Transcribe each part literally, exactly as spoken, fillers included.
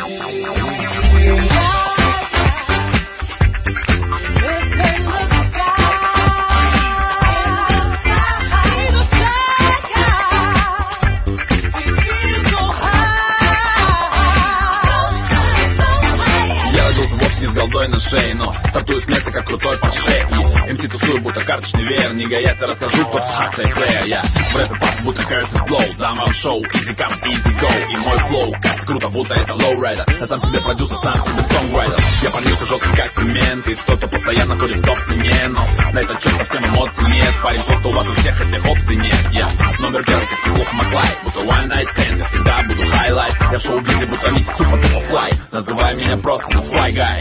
На шее, но стартую с места, как крутой по шее. И эм си тусую, будто карточный веер. Не гоять, я расскажу, кто хастлер плеер. Я в рэпе пас, будто кажется flow. Дам вам шоу, easy come, easy go. И мой флоу, как круто, будто это лоурайдер. Я сам себе продюсер, сам себе сонграйдер. Я парнишка жесткий, как цемент. И кто-то постоянно ходит в топ-цене. Но на этот счет совсем эмоций нет. Парень, просто у вас у всех этих опций нет. Я номер первый, как Стеклов Маклай. Будто one night stand, я всегда буду хайлайт. Я в шоу-бизе, будто миссис Супер Тупо Флай. Называй меня просто The Fly Guy.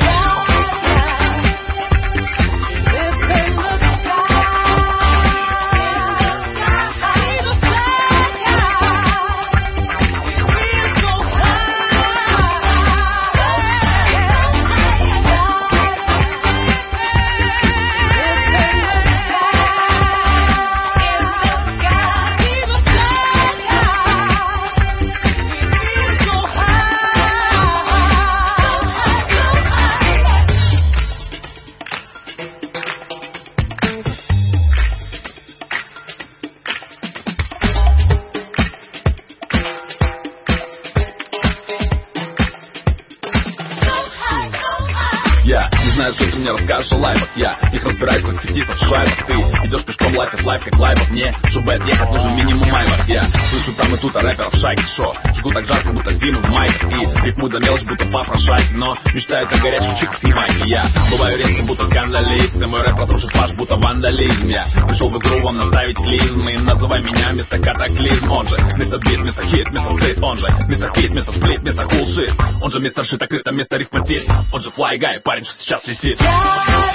Я не знаю, что ты мне расскажешь о лайфах. Я их разбираю, как сетисов в шайбах. Ты идешь пешком, лайф из лайф, как лайфов. Мне, чтобы отъехать, нужен минимум маймов. Я слышу там и тут, а рэперов шайки шо. Жгу так жарко, будто зиму в майках. И рифму за мелочь, будто попрошайки. Но мечтаю о горячих чиках и майки. Я бываю резко, будто скандалист. И мой рэп разрушит ваш, будто вандализм. Я пришел в игру вам наставить клизм. И называй меня мистер Катаклизм. Он же мистер Бит, мистер Хит, мистер Стрит. Он же мистер Кит, мистер Сплит, мистер Кул Шит. Он же мистер Шит, открыто, мистер Рифматит. Он же Fly Guy, парень, что сейчас летит.